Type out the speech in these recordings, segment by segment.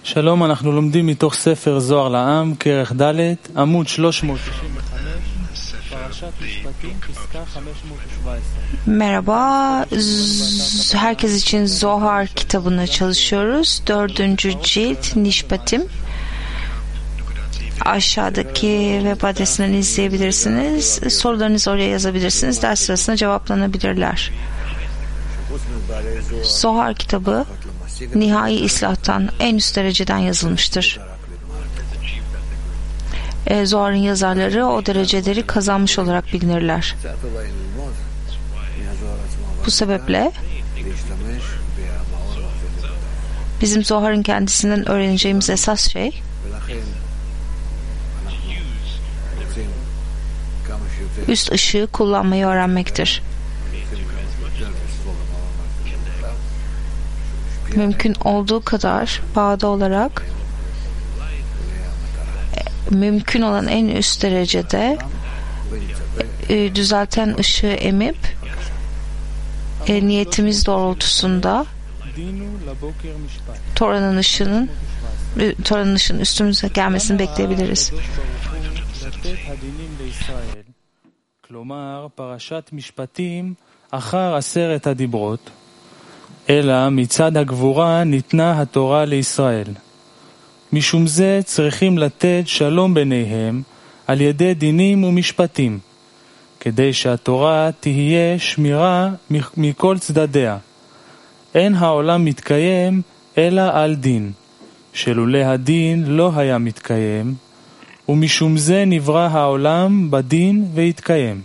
שלום, אנחנו לומדים מתוך ספר זוהר לעם, כרך ד', עמוד 395, פרשת משפטים, פסקה 517. Merhaba, herkes için Zohar kitabını çalışıyoruz. 4. cilt Nişpatim. Aşağıdaki web adresinden izleyebilirsiniz. Sorularınızı oraya yazabilirsiniz. Ders sırasında cevaplanabilirler. Zohar kitabı nihai islahtan en üst dereceden yazılmıştır. Zohar'ın yazarları o dereceleri kazanmış olarak bilinirler. Bu sebeple bizim Zohar'ın kendisinden öğreneceğimiz esas şey üst ışığı kullanmayı öğrenmektir. Mümkün olduğu kadar bağda olarak mümkün olan en üst derecede düzelten ışığı emip niyetimiz doğrultusunda Tora'nın ışığının üstümüze gelmesini bekleyebiliriz. כלומר, פרשת משפטים אחר 10 הדיברות, אלא מצד הגבורה ניתנה התורה לישראל. משום זה צריכים לתת שלום ביניהם על ידי דינים ומשפטים, כדי שהתורה תהיה שמירה מכל צדדיה. אין העולם מתקיים אלא על דין, שלולא הדין לא היה מתקיים, ומשום זה נברא העולם בדין והתקיים.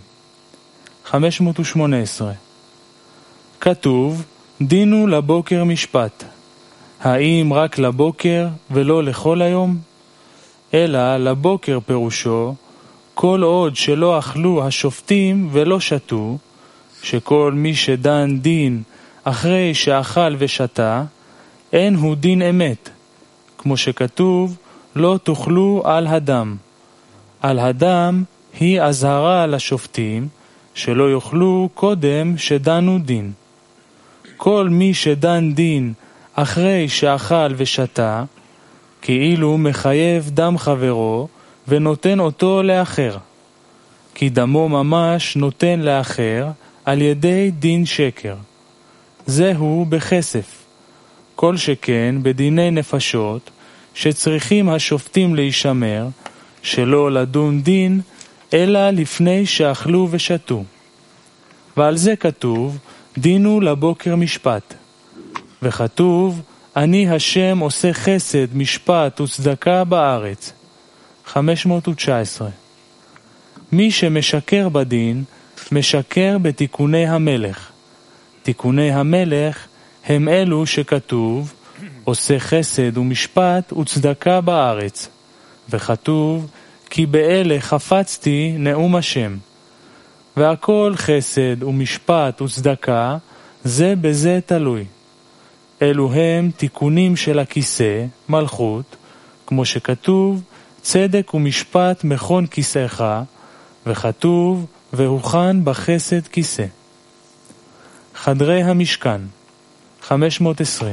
518. כתוב, דינו לבוקר משפט. האם רק לבוקר ולא לכל היום? אלא לבוקר פירושו, כל עוד שלא אכלו השופטים ולא שתו, שכל מי שדן דין אחרי שאכל ושתה, אין הוא דין אמת, כמו שכתוב, לא תאכלו על הדם. על הדם היא אזהרה לשופטים, שלא יאכלו קודם שדנו דין. כל מי שדן דין אחרי שאכל ושתה, כאילו מחייב דם חברו ונותן אותו לאחר. כי דמו ממש נותן לאחר על ידי דין שקר. זהו בכסף. כל שכן בדיני נפשות, שצריכים השופטים להישמר, שלא לדון דין, אלא לפני שאכלו ושתו. ועל זה כתוב, דינו לבוקר משפט. וכתוב, אני השם עושה חסד, משפט וצדקה בארץ. 519. מי שמשקר בדין, משקר בתיקוני המלך. תיקוני המלך הם אלו שכתוב, עושה חסד ומשפט וצדקה בארץ. וכתוב, כי באלה חפצתי נאום השם. והכל חסד ומשפט וצדקה, זה בזה תלוי. אלו הם תיקונים של הכיסא, מלכות, כמו שכתוב, צדק ומשפט מכון כיסאך, וכתוב, והוכן בחסד כיסא. חדרי המשכן, 520.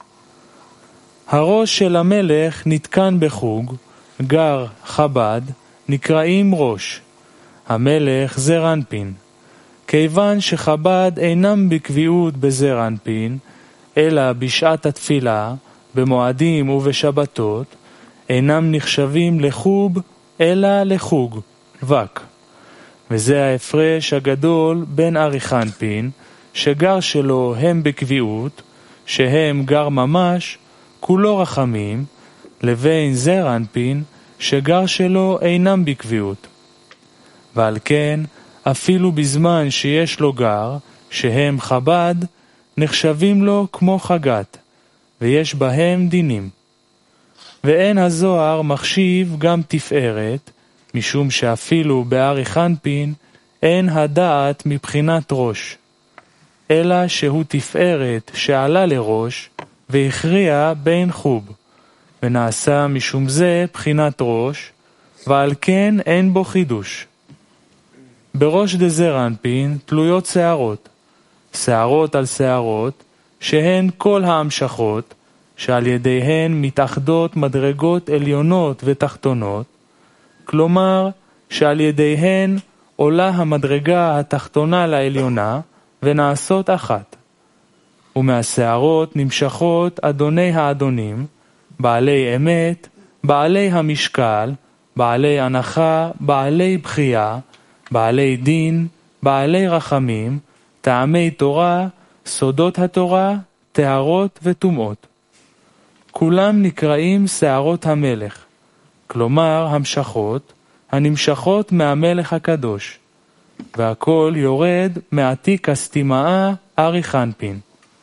הראש של המלך נתקן בחוג, גר חב"ד, נקראים ראש. המלך זר אנפין. כיוון שחב"ד אינם בקביעות בזר אנפין, אלא בשעת התפילה, במועדים ובשבתות, אינם נחשבים לחוב, אלא לחוג, וק. וזה ההפרש הגדול בין אריך אנפין, שגר שלו הם בקביעות, שהם גר ממש, כולו רחמים, לבין זר אנפין, שגר שלו אינם בקביעות. ועל כן, אפילו בזמן שיש לו גר, שהם חב"ד, נחשבים לו כמו חגת, ויש בהם דינים. ואין הזוהר מחשיב גם תפארת, משום שאפילו באריך אנפין אין הדעת מבחינת ראש, אלא שהוא תפארת שעלה לראש, והכריע בין חוב, ונעשה משום זה בחינת ראש, ועל כן אין בו חידוש. בראש דזר אנפין תלויות שערות, שערות על שערות, שהן כל ההמשכות, שעל ידיהן מתאחדות מדרגות עליונות ותחתונות, כלומר שעל ידיהן עולה המדרגה התחתונה לעליונה ונעשות אחת. ומהשערות נמשכות אדוני האדונים, בעלי אמת, בעלי המשקל, בעלי הנחה, בעלי בחייה, בעלי דין, בעלי רחמים, טעמי תורה, סודות התורה, טהרות וטומאות. כולם נקראים שערות המלך, כלומר המשכות, הנמשכות מהמלך הקדוש, והכל יורד מעתיק הסתימאה ארי חנפין.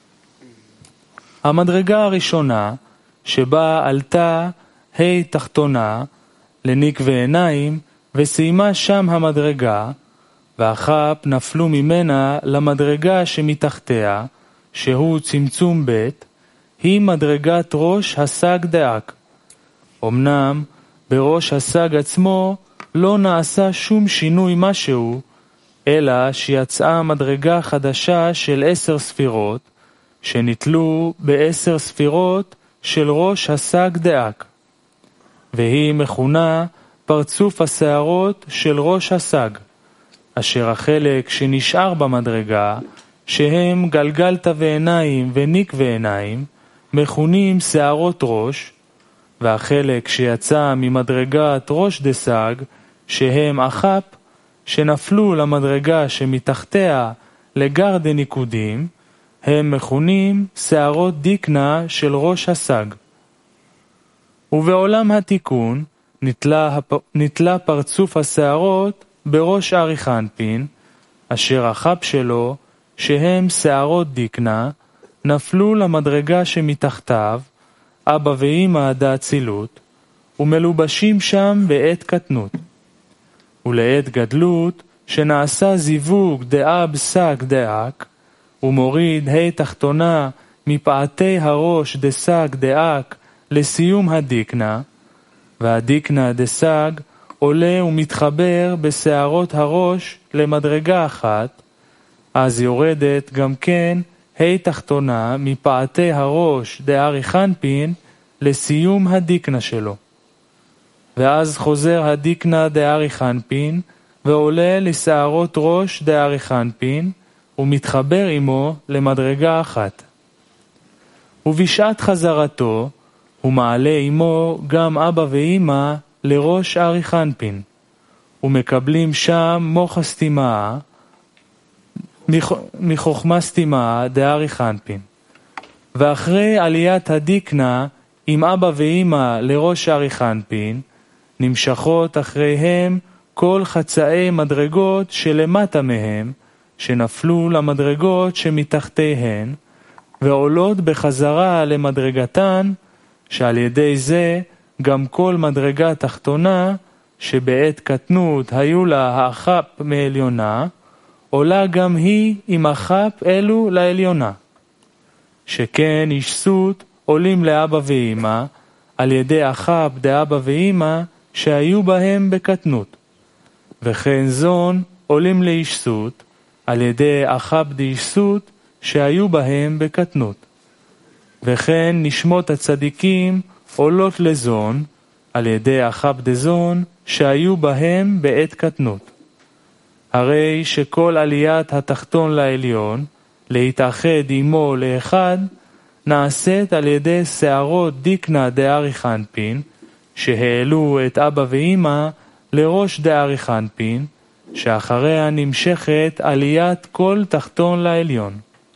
המדרגה הראשונה שבה עלתה ה' תחתונה לניק ועיניים וסיימה שם המדרגה, והחפ נפלו ממנה למדרגה שמתחתיה, שהוא צמצום ב', היא מדרגת ראש הסג דאק. אמנם בראש הסג עצמו לא נעשה שום שינוי משהו, אלא שיצאה מדרגה חדשה של 10 ספירות, שנתלו ב10 ספירות של ראש הסג דאק, והיא מכונה פרצוף השערות של ראש הסג, אשר החלק שנשאר במדרגה, שהם גלגלת ועיניים וניק ועיניים, מכונים שערות ראש, והחלק שיצא ממדרגת ראש דסג, שהם החפ, שנפלו למדרגה שמתחתיה לגר דניקודים, הם מכונים שערות דיקנה של ראש הסג. ובעולם התיקון נתלה פרצוף השערות בראש ארי חנפין, אשר החפ שלו, שהם שערות דיקנה, נפלו למדרגה שמתחתיו, אבא ואמא דאצילות, ומלובשים שם בעת קטנות. ולעת גדלות, שנעשה זיווג דאב סג דאק, ומוריד ה' תחתונה מפעתי הראש דסג דאק לסיום הדיקנה, והדיקנה דסג עולה ומתחבר בשערות הראש למדרגה אחת, אז יורדת גם כן ה' תחתונה מפעתי הראש דארי חנפין לסיום הדיקנה שלו. ואז חוזר הדיקנה דארי חנפין ועולה לשערות ראש דארי חנפין ומתחבר עמו למדרגה אחת. ובשעת חזרתו הוא מעלה עמו גם אבא ואמא לראש ארי חנפין, ומקבלים שם מוח הסתימאה, מחוכמה סתימאה דארי חנפין. ואחרי עליית הדיקנה עם אבא ואמא לראש ארי חנפין, נמשכות אחריהם כל חצאי מדרגות שלמטה מהם, שנפלו למדרגות שמתחתיהן, ועולות בחזרה למדרגתן, שעל ידי זה גם כל מדרגה תחתונה, שבעת קטנות היו לה האחפ מעליונה, עולה גם היא עם החפ אלו לעליונה. שכן אישסות עולים לאבא ואמא, על ידי החפ דאבא ואמא, שהיו בהם בקטנות. וכן זון עולים לאישסות, על ידי החפ דאישסות, שהיו בהם בקטנות. וכן נשמות הצדיקים עולות לזון, על ידי החפ דזון, שהיו בהם בעת קטנות. הרי שכל עליית התחתון לעליון, להתאחד עמו לאחד, נעשית על ידי שערות דיקנה דארי חנפין, שהעלו את אבא ואמא לראש דארי חנפין, שאחריה נמשכת עליית כל תחתון לעליון.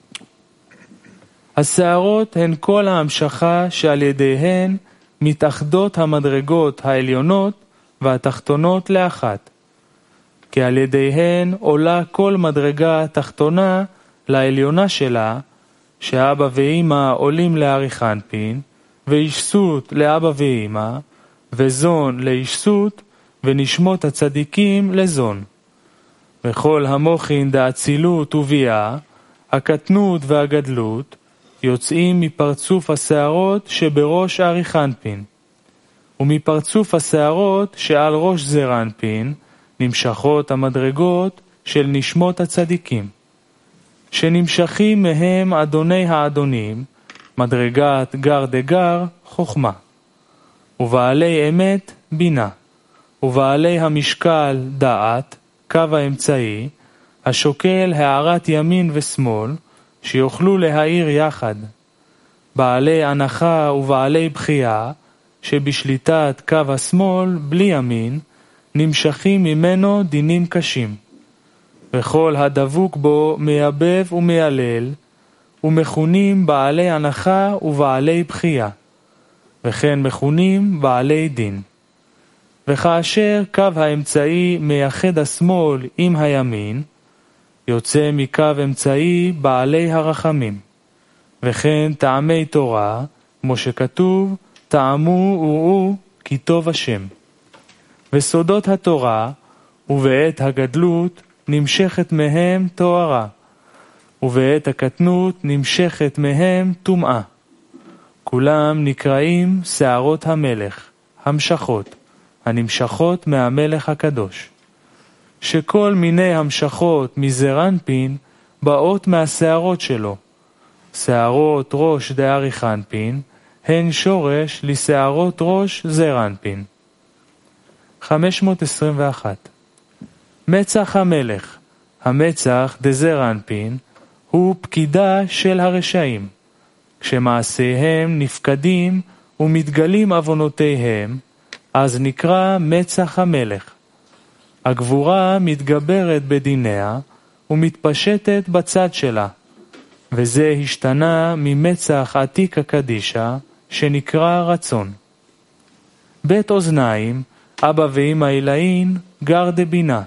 השערות הן כל ההמשכה שעל ידיהן מתאחדות המדרגות העליונות והתחתונות לאחת. כי על ידיהן עולה כל מדרגה תחתונה לעליונה שלה, שאבא ואמא עולים לארי חנפין, ואישסות לאבא ואמא, וזון לאישסות, ונשמות הצדיקים לזון. וכל המוחין דאצילות וביאה, הקטנות והגדלות, יוצאים מפרצוף השערות שבראש ארי חנפין. ומפרצוף השערות שעל ראש זרנפין, נמשכות המדרגות של נשמות הצדיקים. שנמשכים מהם אדוני האדונים, מדרגת גר דגר חוכמה, ובעלי אמת בינה, ובעלי המשקל דעת, קו האמצעי, השוקל הערת ימין ושמאל, שיוכלו להאיר יחד. בעלי הנחה ובעלי בחייה, שבשליטת קו השמאל בלי ימין, נמשכים ממנו דינים קשים. וכל הדבוק בו מייבב ומיילל, ומכונים בעלי הנחה ובעלי בחייה, וכן מכונים בעלי דין. וכאשר קו האמצעי מייחד השמאל עם הימין, יוצא מקו אמצעי בעלי הרחמים, וכן טעמי תורה, כמו שכתוב, טעמו וראו כי טוב השם. וסודות התורה, ובעת הגדלות נמשכת מהם תוארה, ובעת הקטנות נמשכת מהם טומאה. כולם נקראים שערות המלך, המשכות, הנמשכות מהמלך הקדוש. שכל מיני המשכות מזרנפין באות מהשערות שלו. שערות ראש דארי חנפין הן שורש לשערות ראש זרנפין. 521. מצח המלך, המצח דזרנפין, הוא פקידה של הרשעים. כשמעשיהם נפקדים ומתגלים עוונותיהם, אז נקרא מצח המלך. הגבורה מתגברת בדיניה ומתפשטת בצד שלה, וזה השתנה ממצח עתיקה קדישה שנקרא רצון. בית אוזניים, אבא ואמא אלוהין, גר דבינה.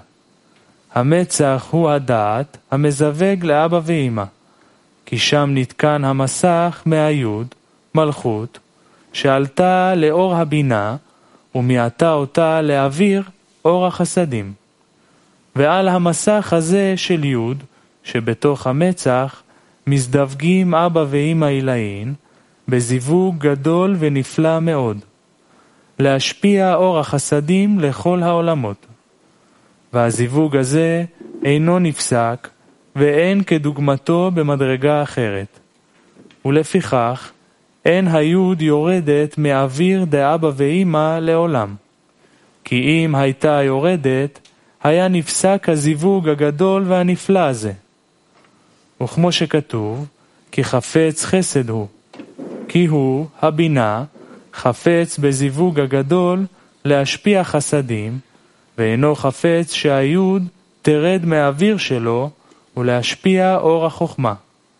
המצח הוא הדעת המזווג לאבא ואמא, כי שם נתקן המסך מהיוד, מלכות, שעלתה לאור הבינה ומעטה אותה לאוויר אור החסדים. ועל המסך הזה של יוד, שבתוך המצח, מזדווגים אבא ואמא אלוהין, בזיווג גדול ונפלא מאוד, להשפיע אור החסדים לכל העולמות. והזיווג הזה אינו נפסק, ואין כדוגמתו במדרגה אחרת. ולפיכך, אין היוד יורדת מאוויר דאבא ואמא לעולם. כי אם הייתה יורדת, היה נפסק הזיווג הגדול והנפלא הזה. וכמו שכתוב, כי חפץ חסד הוא, כי הוא, הבינה, חפץ בזיווג הגדול להשפיע חסדים, ואינו חפץ שהיוד תרד מהאוויר שלו ולהשפיע אור החוכמה.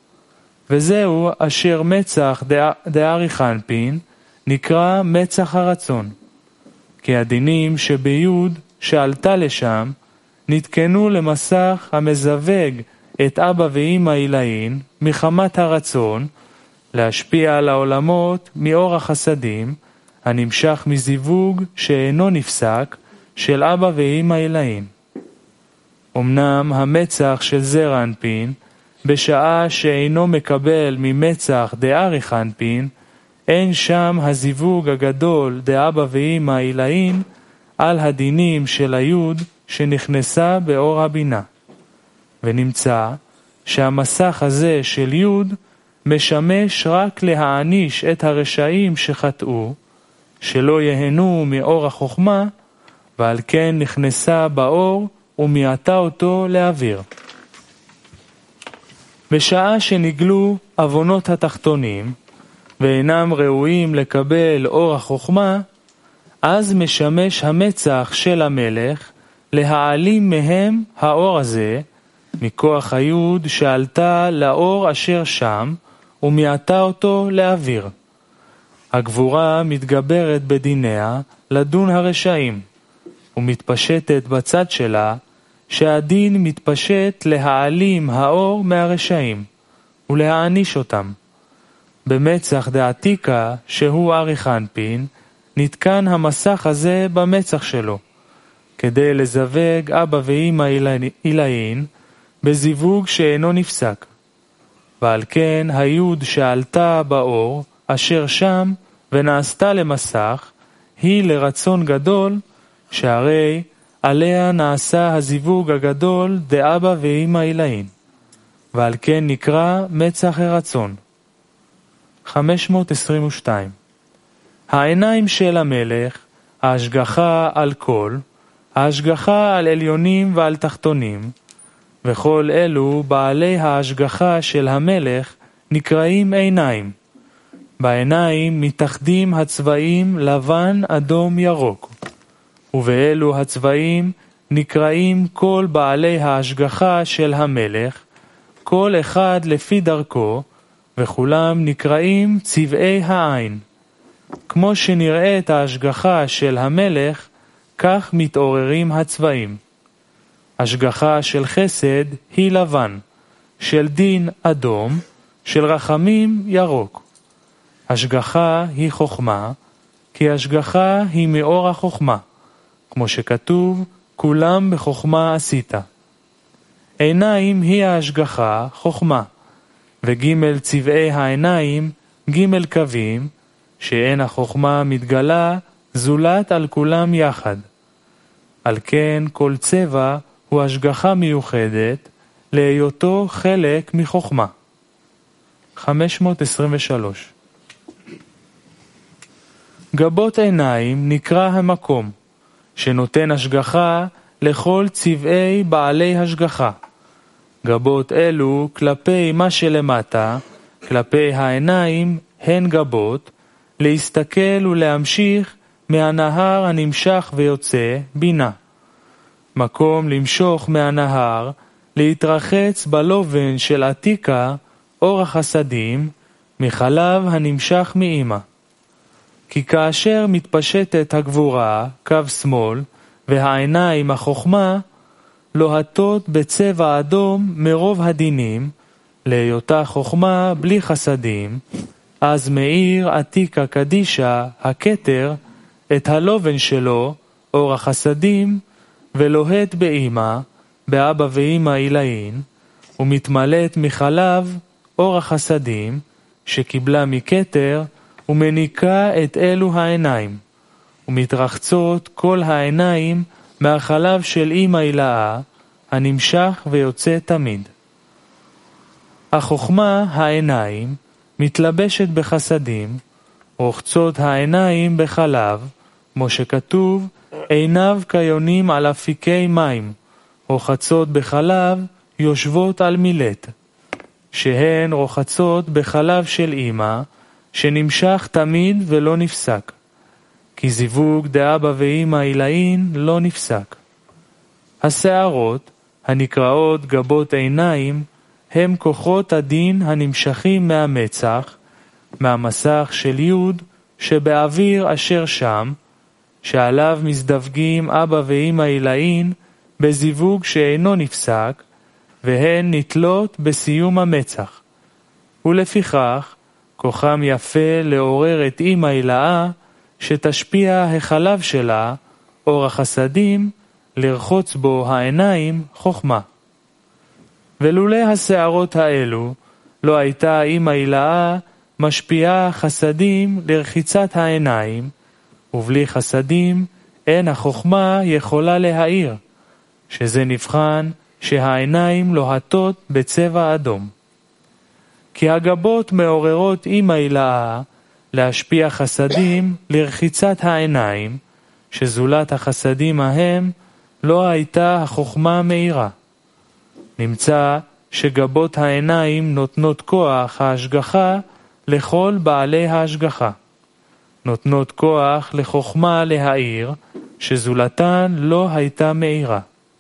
וזהו אשר מצח דארי חנפין נקרא מצח הרצון. כי הדינים שביוד שעלתה לשם נתקנו למסך המזווג את אבא ואמא אלוהין מחמת הרצון להשפיע על העולמות מאור החסדים הנמשך מזיווג שאינו נפסק של אבא ואמא אלוהין. אמנם המצח של זרנפין בשעה שאינו מקבל ממצח דארי חנפין, אין שם הזיווג הגדול דאבא ואמא אלוהין על הדינים של היוד שנכנסה באור הבינה. ונמצא שהמסך הזה של יוד משמש רק להעניש את הרשעים שחטאו, שלא יהנו מאור החוכמה, ועל כן נכנסה באור ומעטה אותו לאוויר. בשעה שנגלו עוונות התחתונים ואינם ראויים לקבל אור החוכמה, אז משמש המצח של המלך להעלים מהם האור הזה מכוח היוד שעלתה לאור אשר שם ומעטה אותו לאוויר. הגבורה מתגברת בדיניה לדון הרשעים ומתפשטת בצד שלה שהדין מתפשט להעלים האור מהרשעים ולהעניש אותם. במצח דעתיקה שהוא ארי חנפין נתקן המסך הזה במצח שלו כדי לזווג אבא ואמא אלוהין בזיווג שאינו נפסק. ועל כן היוד שעלתה באור אשר שם ונעשתה למסך היא לרצון גדול, שהרי עליה נעשה הזיווג הגדול דאבא ואמא אלוהין, ועל כן נקרא מצח הרצון. 522. העיניים של המלך, ההשגחה על כל, ההשגחה על עליונים ועל תחתונים, וכל אלו בעלי ההשגחה של המלך נקראים עיניים. בעיניים מתאחדים הצבעים לבן, אדום, ירוק, ובאלו הצבעים נקראים כל בעלי ההשגחה של המלך, כל אחד לפי דרכו, וכולם נקראים צבעי העין. כמו שנראית ההשגחה של המלך, כך מתעוררים הצבעים. השגחה של חסד היא לבן, של דין אדום, של רחמים ירוק. השגחה היא חוכמה, כי השגחה היא מאור החוכמה, כמו שכתוב, כולם בחוכמה עשית. עיניים היא ההשגחה, חוכמה, וג' צבעי העיניים, ג' קווים, שאין החוכמה מתגלה זולת על כולם יחד. על כן כל צבע הוא השגחה מיוחדת להיותו חלק מחוכמה. 523. גבות עיניים נקרא המקום, שנותן השגחה לכל צבעי בעלי השגחה. גבות אלו כלפי מה שלמטה, כלפי העיניים הן גבות, להסתכל ולהמשיך מהנהר הנמשך ויוצא בינה. מקום למשוך מהנהר, להתרחץ בלובן של עתיקה, אור החסדים, מחלב הנמשך מאמא. כי כאשר מתפשטת הגבורה, קו שמאל, והעיניים החוכמה, לוהטות בצבע אדום מרוב הדינים, להיותה חוכמה בלי חסדים, אז מאיר עתיקה קדישה, הכתר, את הלובן שלו, אור החסדים, ולוהט באמא, באבא ואמא עילאין, ומתמלאת מחלב, אור החסדים, שקיבלה מכתר, ומניקה את אלו העיניים, ומתרחצות כל העיניים מהחלב של אמא עילאה, הנמשך ויוצא תמיד. החוכמה, העיניים, מתלבשת בחסדים, רוחצות העיניים בחלב, כמו שכתוב, עיניו כיונים על אפיקי מים, רוחצות בחלב, יושבות על מילט, שהן רוחצות בחלב של אמא, שנמשך תמיד ולא נפסק, כי זיווג דאבא ואמא עילאין לא נפסק. השערות, הנקראות גבות עיניים, הם כוחות הדין הנמשכים מהמצח, מהמסך של יוד שבאוויר אשר שם, שעליו מזדווגים אבא ואמא עילאין בזיווג שאינו נפסק, והן נתלות בסיום המצח. ולפיכך, כוחם יפה לעורר את אמא עילאה, שתשפיע החלב שלה, אור החסדים, לרחוץ בו העיניים חוכמה. ולולא השערות האלו, לא הייתה אמא עילאה משפיעה חסדים לרחיצת העיניים, ובלי חסדים אין החוכמה יכולה להאיר, שזה נבחן שהעיניים לוהטות בצבע אדום. כי הגבות מעוררות אמא עילאה להשפיע חסדים לרחיצת העיניים, שזולת החסדים ההם לא הייתה החוכמה מאירה. נמצא שגבות העיניים נותנות כוח ההשגחה לכל בעלי ההשגחה. נותנות כוח לחוכמה להאיר, שזולתן לא הייתה מאירה.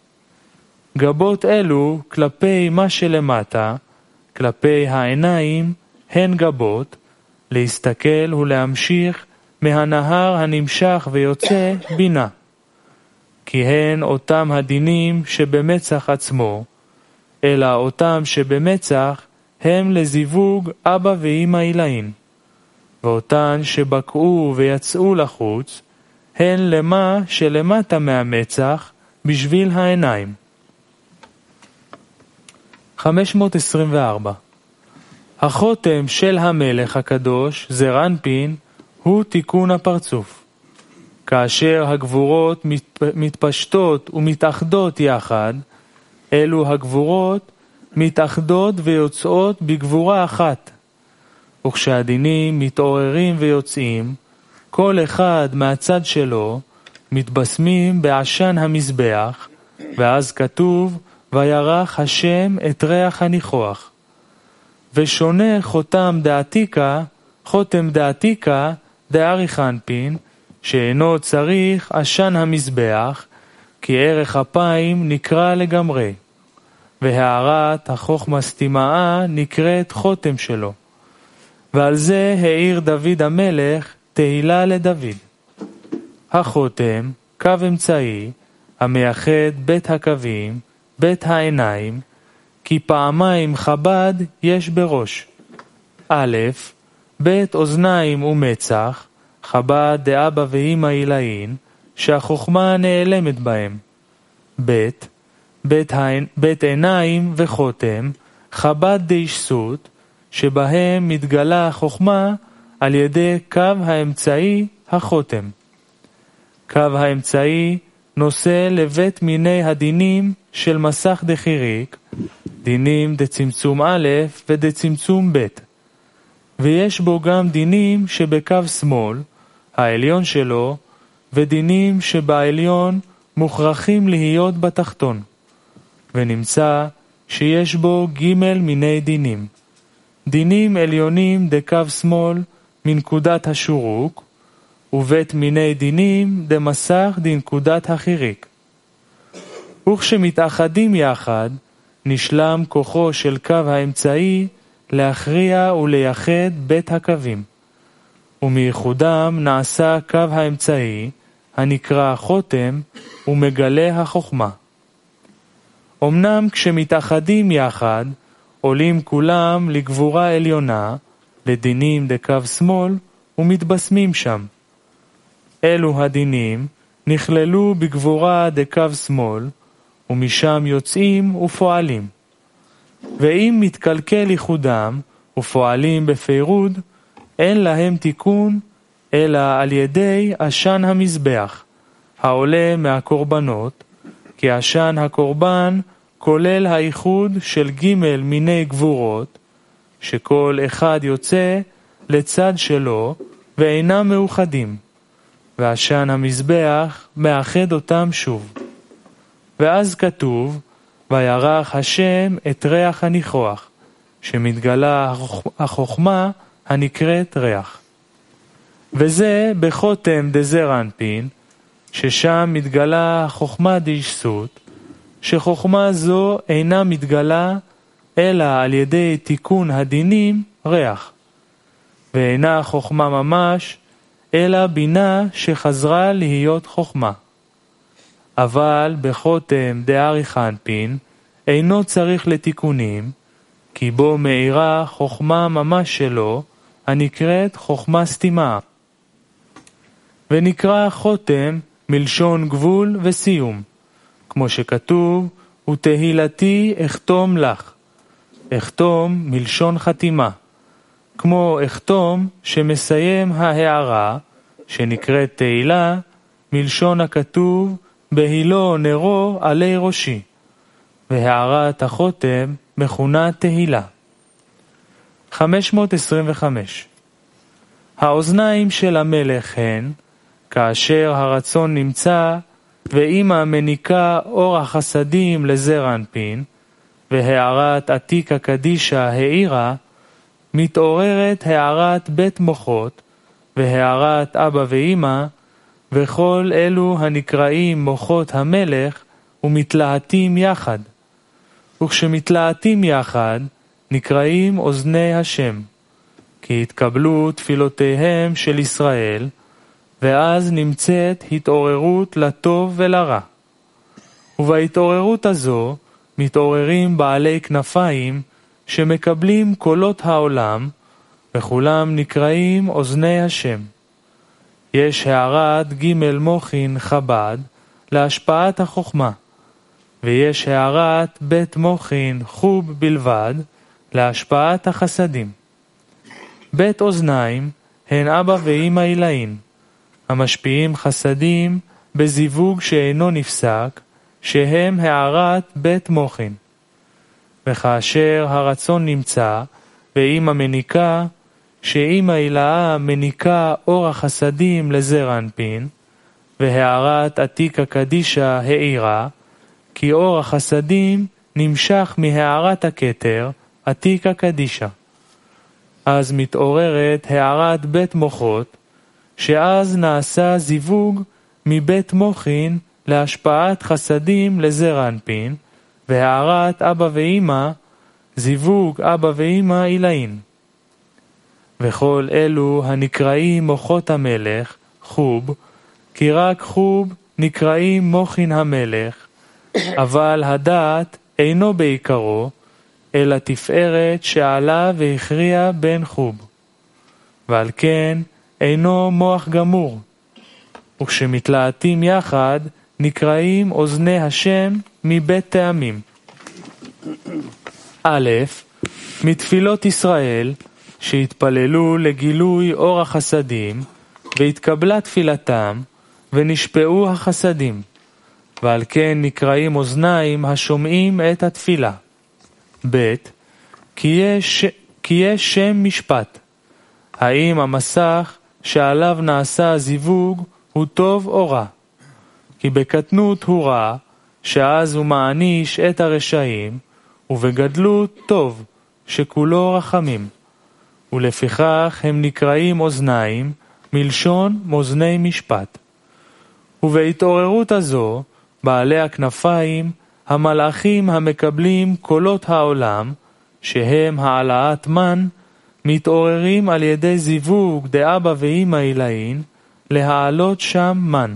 גבות אלו כלפי מה שלמטה, כלפי העיניים, הן גבות, להסתכל ולהמשיך מהנהר הנמשך ויוצא בינה. כי הן אותם הדינים שבמצח עצמו, אלא אותם שבמצח הם לזיווג אבא ואמא עילאין, ואותן שבקעו ויצאו לחוץ, הן למה שלמטה מהמצח בשביל העיניים. 524. החותם של המלך הקדוש, זר אנפין, הוא תיקון הפרצוף. כאשר הגבורות מתפשטות ומתאחדות יחד, אלו הגבורות מתאחדות ויוצאות בגבורה אחת, וכשהדינים מתעוררים ויוצאים, כל אחד מהצד שלו, מתבשמים בעשן המזבח, ואז כתוב, וירח השם את ריח הניחוח. ושונה חותם דעתיקה דאריך אנפין, שאינו צריך עשן המזבח, כי ערך אפיים נקרא לגמרי, והערת החוכמה סתימאה נקראת חותם שלו. ועל זה העיר דוד המלך תהילה לדוד. החותם, קו אמצעי, המייחד בית הקווים, בית העיניים, כי פעמיים חב"ד יש בראש. א', בית אוזניים ומצח, חב"ד דאבא ואמא עילאין, שהחוכמה נעלמת בהם. בית עיניים וחותם, חב"ד דאישסות, שבהם מתגלה החוכמה על ידי קו האמצעי החותם. קו האמצעי נושא לבית מיני הדינים של מסך דחיריק, דינים דצמצום א' ודצמצום ב', ויש בו גם דינים שבקו שמאל, העליון שלו, ודינים שבעליון מוכרחים להיות בתחתון, ונמצא שיש בו ג' מיני דינים. דינים עליונים דקו שמאל מנקודת השורוק, ובית מיני דינים דמסך דנקודת החיריק. וכשמתאחדים יחד, נשלם כוחו של קו האמצעי להכריע ולייחד בית הקווים. ומייחודם נעשה קו האמצעי, הנקרא חותם, ומגלה החוכמה. אמנם כשמתאחדים יחד, עולים כולם לגבורה עליונה, לדינים דקו שמאל, ומתבשמים שם. אלו הדינים נכללו בגבורה דקו שמאל, ומשם יוצאים ופועלים. ואם מתקלקל ייחודם ופועלים בפירוד, אין להם תיקון, אלא על ידי עשן המזבח, העולה מהקורבנות, כי עשן הקורבן כולל האיחוד של ג' מיני גבורות, שכל אחד יוצא לצד שלו ואינם מאוחדים, ועשן המזבח מאחד אותם שוב. ואז כתוב, וירח השם את ריח הניחוח, שמתגלה החוכמה הנקראת ריח. וזה בחותם דזר אנפין, ששם מתגלה החוכמה דאישסות, שחוכמה זו אינה מתגלה אלא על ידי תיקון הדינים ריח, ואינה חוכמה ממש אלא בינה שחזרה להיות חוכמה. אבל בחותם דאריך אנפין אינו צריך לתיקונים, כי בו מאירה חוכמה ממש שלו, הנקראת חוכמה סתימה. ונקרא חותם מלשון גבול וסיום, כמו שכתוב, ותהילתי אחתום לך. אחתום מלשון חתימה, כמו אחתום שמסיים ההערה, שנקראת תהילה, מלשון הכתוב, בהילו נרו עלי ראשי, והערת החותם מכונה תהילה. 525. האוזניים של המלך הן, כאשר הרצון נמצא, ואמא מניקה אור החסדים לזר אנפין, והערת עתיקה קדישה העירה, מתעוררת הערת בית מוחות, והערת אבא ואמא, וכל אלו הנקראים מוחות המלך, ומתלהטים יחד. וכשמתלהטים יחד, נקראים אוזני השם, כי התקבלו תפילותיהם של ישראל, ואז נמצאת התעוררות לטוב ולרע. ובהתעוררות הזו מתעוררים בעלי כנפיים שמקבלים קולות העולם, וכולם נקראים אוזני השם. יש הערת ג' מוחין חב"ד להשפעת החוכמה, ויש הערת בית מוחין חוב בלבד להשפעת החסדים. בית אוזניים הן אבא ואמא עילאין, המשפיעים חסדים בזיווג שאינו נפסק, שהם הערת בית מוחין. וכאשר הרצון נמצא ואמא מניקה, שאמא הילאה מניקה אור החסדים לזר אנפין, והערת עתיקה קדישה העירה, כי אור החסדים נמשך מהערת הכתר עתיקה קדישה. אז מתעוררת הערת בית מוחות, שאז נעשה זיווג מבית מוחין להשפעת חסדים לזר אנפין, והערת אבא ואמא, זיווג אבא ואמא אילאין. וכל אלו הנקראים מוחות המלך, חוב, כי רק חוב נקראים מוחין המלך, אבל הדעת אינו בעיקרו, אלא תפארת שעלה והכריע בין חוב. ועל כן אינו מוח גמור, וכשמתלהטים יחד נקראים אוזני השם מבית טעמים. א', מתפילות ישראל שהתפללו לגילוי אור החסדים, והתקבלה תפילתם ונשפעו החסדים, ועל כן נקראים אוזניים השומעים את התפילה. ב', כי יש שם משפט. האם המסך שעליו נעשה הזיווג הוא טוב או רע? כי בקטנות הוא רע, שאז הוא מעניש את הרשעים, ובגדלות טוב, שכולו רחמים. ולפיכך הם נקראים אוזניים, מלשון מאזני משפט. ובהתעוררות הזו, בעלי הכנפיים, המלאכים המקבלים קולות העולם, שהם העלאת מן, מתעוררים על ידי זיווג דאבא ואמא אילאין, להעלות שם מן.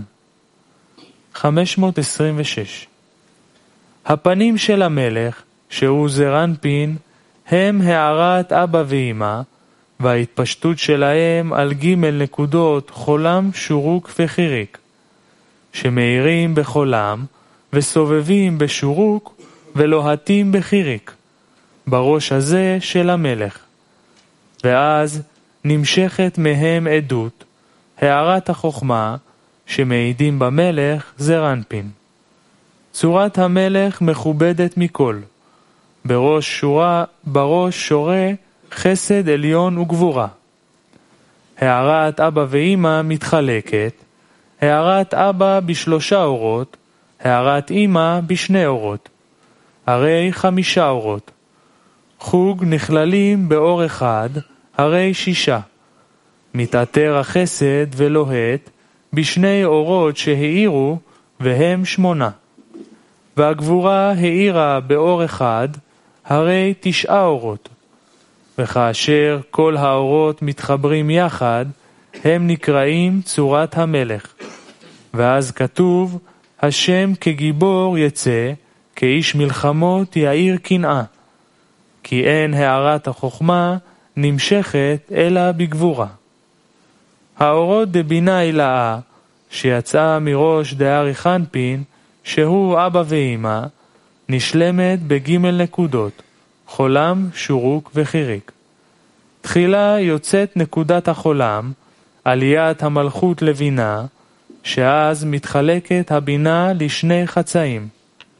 526. הפנים של המלך, שהוא זר אנפין, הם הערת אבא ואמא, וההתפשטות שלהם על ג' נקודות חולם, שורוק וחיריק, שמאירים בחולם וסובבים בשורוק ולוהטים בחיריק, בראש הזה של המלך. ואז נמשכת מהם עדות, הערת החוכמה, שמעידים במלך זר אנפין. צורת המלך מכובדת מכל, בראש שורה חסד עליון וגבורה. הערת אבא ואמא מתחלקת, הערת אבא ב3 אורות, הערת אמא ב2 אורות, הרי 5 אורות. חוג נכללים באור אחד, הרי 6. מתעטר החסד ולוהט ב2 אורות שהאירו, והם 8. והגבורה האירה באור אחד, הרי 9 אורות. וכאשר כל האורות מתחברים יחד, הם נקראים צורת המלך. ואז כתוב, השם כגיבור יצא, כאיש מלחמות יאיר קנאה. כי אין הערת החוכמה נמשכת אלא בגבורה. האורות דבינה אילאה, שיצאה מראש דאריך אנפין, שהוא אבא ואמא, נשלמת בג' נקודות, חולם, שורוק וחיריק. תחילה יוצאת נקודת החולם, עליית המלכות לבינה, שאז מתחלקת הבינה ל2 חצאים.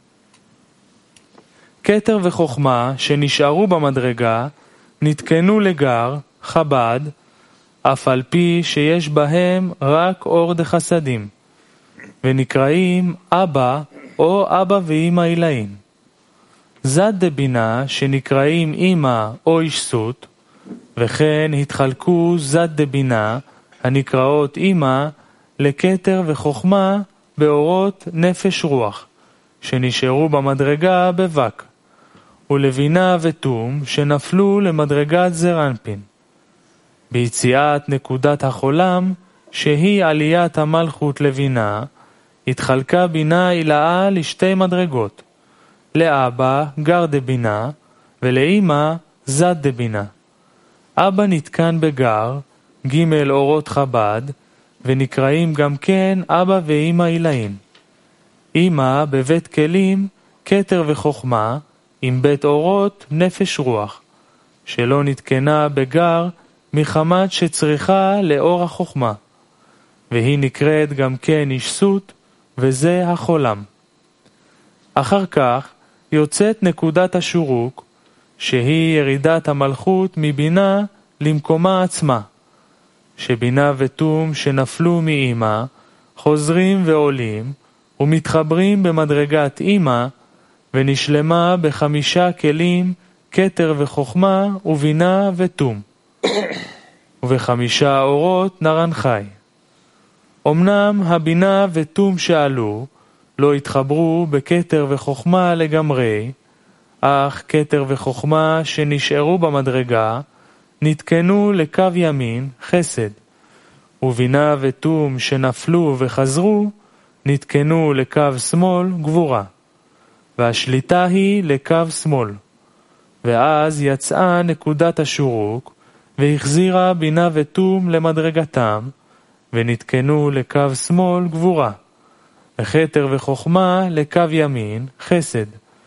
כתר וחוכמה שנשארו במדרגה, נתקנו לגר, חב"ד, אף על פי שיש בהם רק אור דחסדים, ונקראים אבא או אבא ואמא אילאין. זד דבינה שנקראים אמא או אישסות, וכן התחלקו זד דבינה הנקראות אמא לכתר וחוכמה באורות נפש רוח, שנשארו במדרגה בבק, ולבינה ותום שנפלו למדרגת זר אנפין. ביציאת נקודת החולם, שהיא עליית המלכות לבינה, התחלקה בינה אילאה ל2 מדרגות, לאבא גר דבינה, ולאמא זד דבינה. אבא נתקן בגר, ג' אורות חב"ד, ונקראים גם כן אבא ואמא אילאין. אמא בבית כלים, כתר וחוכמה, עם בית אורות נפש רוח, שלא נתקנה בגר מחמת שצריכה לאור החוכמה, והיא נקראת גם כן אישסות, וזה החולם. אחר כך יוצאת נקודת השורוק, שהיא ירידת המלכות מבינה למקומה עצמה, שבינה ותום שנפלו מאמא חוזרים ועולים ומתחברים במדרגת אמא, ונשלמה ב5 כלים כתר וחוכמה ובינה ותום, וב5 אורות נרן חי. אמנם הבינה ותום שעלו לא התחברו בכתר וחוכמה לגמרי, אך כתר וחוכמה שנשארו במדרגה נתקנו לקו ימין חסד, ובינה ותום שנפלו וחזרו נתקנו לקו שמאל גבורה, והשליטה היא לקו שמאל. ואז יצאה נקודת השורוק והחזירה בינה ותום למדרגתם, ונתקנו לקו שמאל גבורה, וכתר וחוכמה לקו ימין חסד,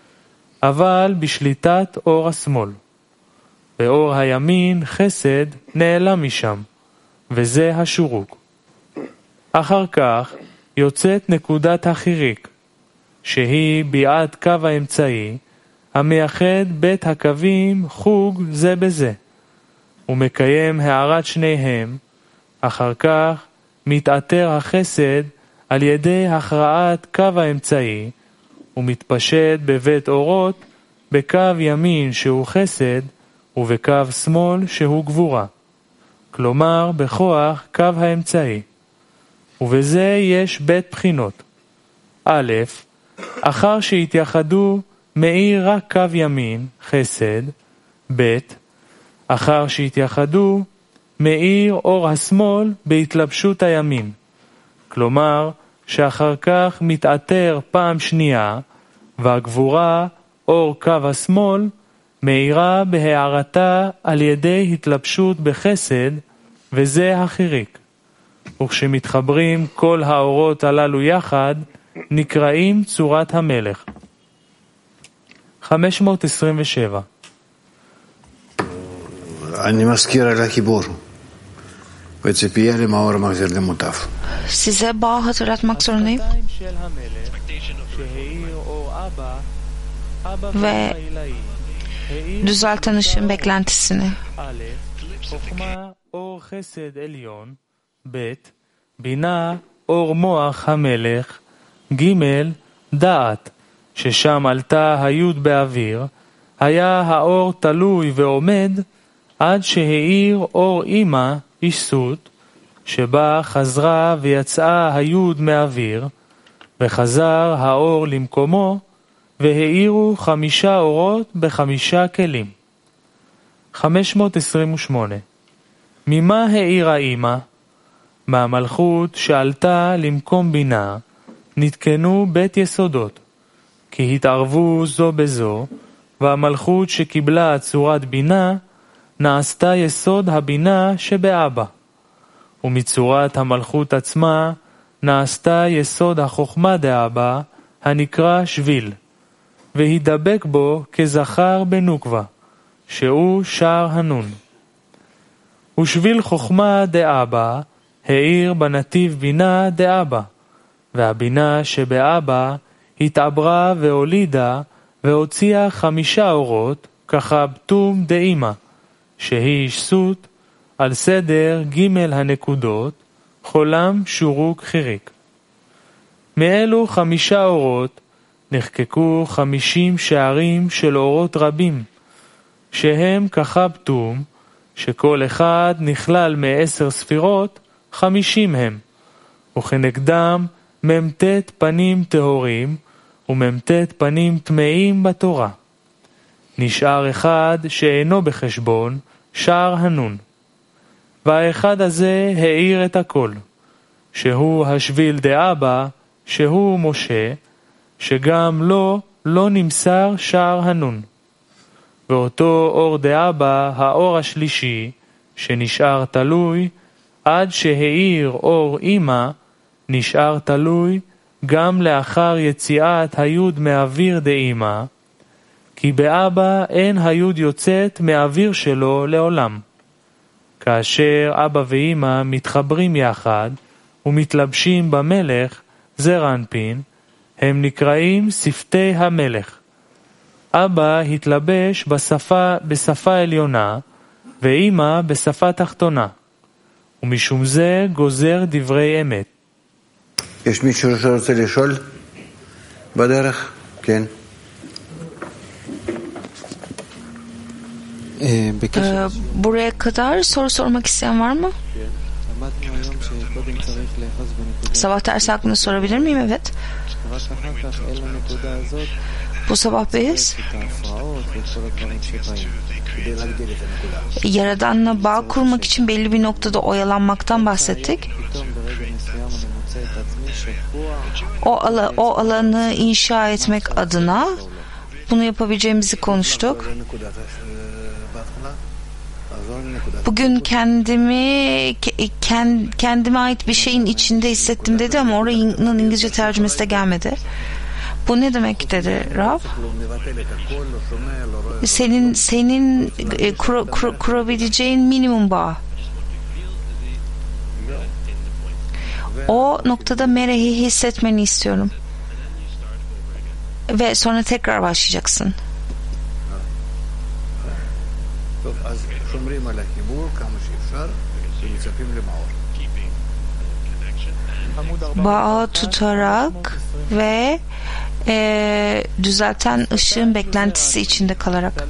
אבל בשליטת אור השמאל. ואור הימין חסד נעלם משם, וזה השורוק. אחר כך יוצאת נקודת החיריק, שהיא ביעת קו האמצעי, המייחד בית הקווים חוג זה בזה, ומקיים הערת שניהם. אחר כך מתעטר החסד על ידי הכרעת קו האמצעי, ומתפשט בבית אורות בקו ימין שהוא חסד, ובקו שמאל שהוא גבורה, כלומר בכוח קו האמצעי. ובזה יש בית בחינות. א', אחר שהתייחדו מאיר רק קו ימין חסד. ב', אחר שהתייחדו מאיר אור השמאל בהתלבשות הימין, כלומר שאחר כך מתעטר פעם שנייה, והגבורה אור קו השמאל מאירה בהערתה על ידי התלבשות בחסד, וזה החיריק. וכשמתחברים כל האורות הללו יחד נקראים צורת המלך. 527. אני מזכיר על החיבור וציפייה למאור המחזיר למוטף. Size bağ hatırlatmak zorundayım. Ve düzelten ışığın beklentisini. אור חסד עליון. ב' בינה אור מוח המלך. ג' דעת, ששם עלתה היוד באוויר, היה האור תלוי ועומד עד שהאיר אור אמא איסות, שבה חזרה ויצאה היוד מאוויר, וחזר האור למקומו, והאירו 5 אורות ב5 כלים. 528. ממה האירה אמא? מהמלכות שעלתה למקום בינה נתקנו בית יסודות, כי התערבו זו בזו, והמלכות שקיבלה צורת בינה נעשתה יסוד הבינה שבאבא, ומצורת המלכות עצמה נעשתה יסוד החוכמה דאבא הנקרא שביל, והידבק בו כזכר בנוקבה, שהוא שער הנון. ושביל חוכמה דאבא האיר בנתיב בינה דאבא, והבינה שבאבא התעברה והולידה והוציאה 5 אורות כחבטום דאמא, שהיא שסות על סדר ג' הנקודות, חולם שורוק חיריק. מאלו 5 אורות נחקקו 50 שערים של אורות רבים, שהם כחבטום, שכל אחד נכלל מ10 ספירות, 50 הם, וכנגדם ממתת פנים טהורים וממתת פנים טמאים בתורה. נשאר אחד שאינו בחשבון, שער הנון. והאחד הזה האיר את הכל, שהוא השביל דאבא, שהוא משה, שגם לו לא נמסר שער הנון. ואותו אור דאבא, האור השלישי, שנשאר תלוי, עד שהאיר אור אמא, נשאר תלוי גם לאחר יציאת היוד מאוויר דאמא, כי באבא אין היוד יוצאת מאוויר שלו לעולם. כאשר אבא ואמא מתחברים יחד ומתלבשים במלך, זה רנפין, הם נקראים שפתי המלך. אבא התלבש בשפה עליונה, ואימא בשפה תחתונה, ומשום זה גוזר דברי אמת. יש מישהו שרוצה לשאול בדרך? כן. Buraya kadar soru sormak isteyen var mı? Sabah dersi hakkında sorabilir miyim? Evet. Bu sabah biz Yaradan'la bağ kurmak için belli bir noktada oyalanmaktan bahsettik. O alanı inşa etmek adına bunu yapabileceğimizi konuştuk. Bugün kendime ait bir şeyin içinde hissettim dedi ama oranın İngilizce tercümesi de gelmedi. Bu ne demek dedi Rav? Senin kurabileceğin minimum bağ. O noktada merehi hissetmeni istiyorum. Ve sonra tekrar başlayacaksın. Bağı tutarak ve düzelten ışığın beklentisi içinde kalarak.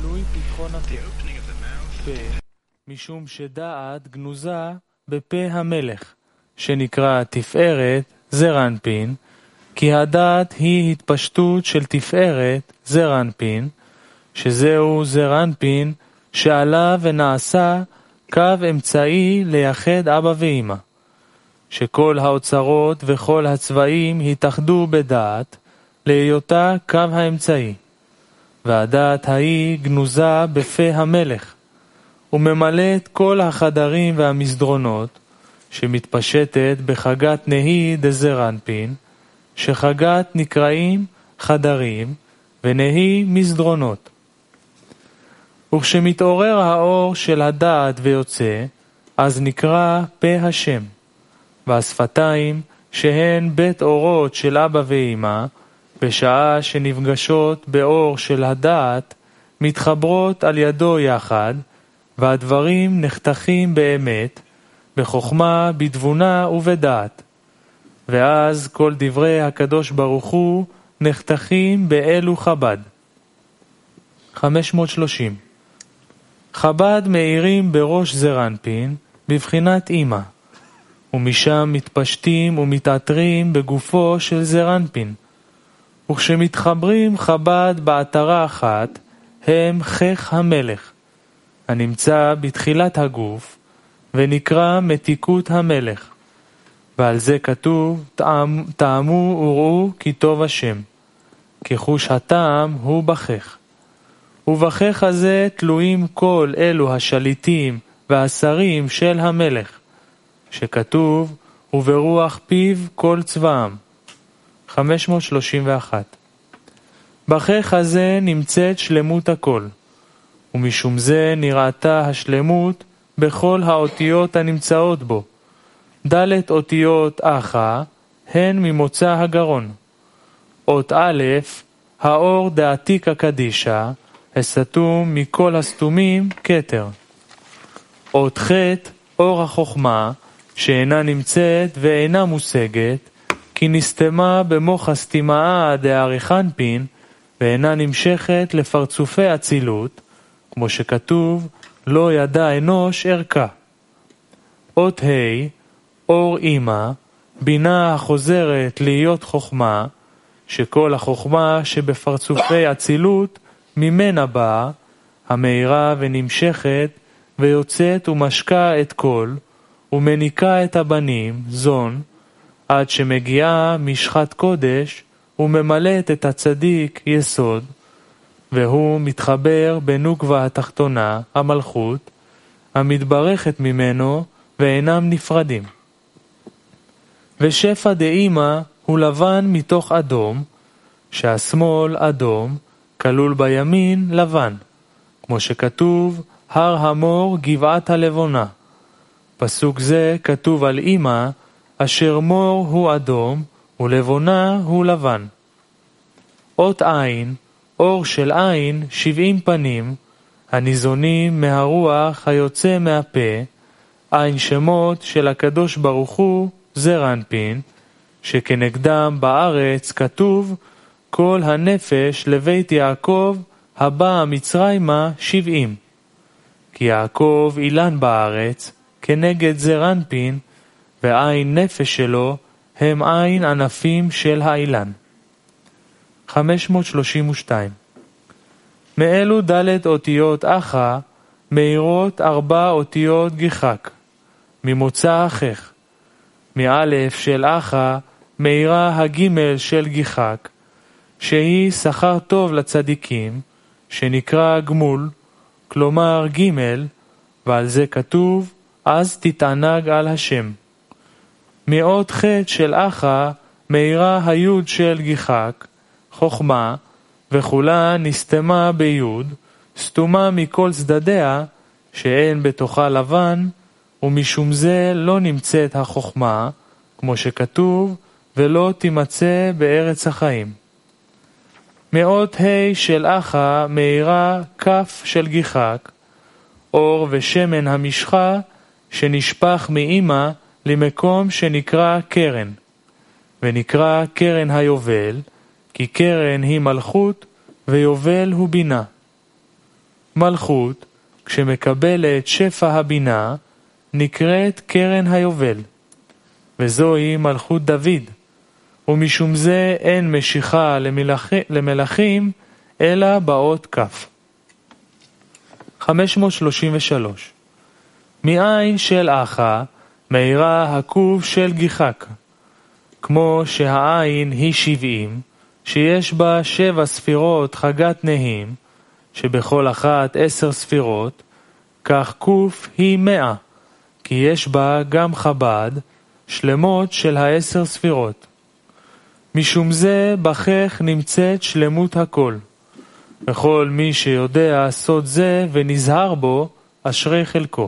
משום שדעת גנוזה בפה המלך, שנקרא תפארת זרנפין, כי הדעת היא התפשטות של תפארת זרנפין, שזהו זרנפין שעלה ונעשה קו אמצעי ליחד אבא ואמא, שכל האוצרות וכל הצבעים התאחדו בדעת להיותה קו האמצעי, והדעת ההיא גנוזה בפה המלך, וממלאת כל החדרים והמסדרונות, שמתפשטת בחגת נהי דזרנפין, שחגת נקראים חדרים ונהי מסדרונות. וכשמתעורר האור של הדעת ויוצא, אז נקרא פה השם, והשפתיים שהן בית אורות של אבא ואמא, בשעה שנפגשות באור של הדעת, מתחברות על ידו יחד, והדברים נחתכים באמת, בחוכמה, בתבונה ובדעת. ואז כל דברי הקדוש ברוך הוא נחתכים באלו חב"ד. 530. חב"ד מאירים בראש זרנפין בבחינת אמא, ומשם מתפשטים ומתעטרים בגופו של זרנפין. וכשמתחברים חב"ד בעטרה אחת, הם חך המלך, הנמצא בתחילת הגוף, ונקרא מתיקות המלך. ועל זה כתוב, טעמו וראו כי טוב השם, כחוש הטעם הוא בחך. ובחך הזה תלויים כל אלו השליטים והשרים של המלך, שכתוב, וברוח פיו כל צבאם. 531. בחך הזה נמצאת שלמות הכל, ומשום זה נראתה השלמות בכל האותיות הנמצאות בו. ד' אותיות אחא הן ממוצא הגרון. אות א', האור דעתיקה קדישה, הסתום מכל הסתומים כתר. אות ח', אור החוכמה, שאינה נמצאת ואינה מושגת, כי נסתמה במוח הסתימאה דאריכנפין, ואינה נמשכת לפרצופי אצילות, כמו שכתוב, לא ידע אנוש ערכה. אות ה', אור אמא, בינה החוזרת להיות חוכמה, שכל החוכמה שבפרצופי אצילות ממנה באה, המאירה ונמשכת ויוצאת ומשקה את כל, ומניקה את הבנים, זון, עד שמגיעה משחת קודש וממלאת את הצדיק יסוד, והוא מתחבר בנוקבה התחתונה, המלכות, המתברכת ממנו ואינם נפרדים. ושפע דאמא הוא לבן מתוך אדום, שהשמאל אדום, כלול בימין לבן, כמו שכתוב, הר המור גבעת הלבונה. פסוק זה כתוב על אמא, אשר מור הוא אדום, ולבונה הוא לבן. אות עין, אור של עין 70 פנים, הניזונים מהרוח היוצא מהפה, עין שמות של הקדוש ברוך הוא זר אנפין, שכנגדם בארץ כתוב כל הנפש לבית יעקב הבא מצרימה 70. כי יעקב אילן בארץ כנגד זר אנפין, ועין נפש שלו הם עין ענפים של האילן. 532. מאלו ד' אותיות אחא מאירות 4 אותיות גיחק, ממוצא אחך. מאלף של אחא מאירה הגימל של גיחק, שהיא שכר טוב לצדיקים, שנקרא גמול, כלומר גימל, ועל זה כתוב, אז תתענג על השם. מאות ח' של אחא מאירה היוד של גיחק, חוכמה, וכולה נסתמה ביוד, סתומה מכל צדדיה, שאין בתוכה לבן, ומשום זה לא נמצאת החוכמה, כמו שכתוב, ולא תימצא בארץ החיים. מאות ה' של אחא מאירה כף של גיחק, אור ושמן המשחה שנשפך מאמא למקום שנקרא קרן, ונקרא קרן היובל, כי קרן היא מלכות ויובל הוא בינה. מלכות, כשמקבלת שפע הבינה, נקראת קרן היובל, וזוהי מלכות דוד, ומשום זה אין משיכה למלכים אלא באות כף. 533. מעין של אחא מאירה הקוב של גיחק, כמו שהעין היא 70, שיש בה 7 ספירות חגת נהים, שבכל אחת 10 ספירות, כך קוף היא 100, כי יש בה גם חב"ד, שלמות של 10 ספירות. משום זה בכך נמצאת שלמות הכל, וכל מי שיודע סוד זה ונזהר בו, אשרי חלקו.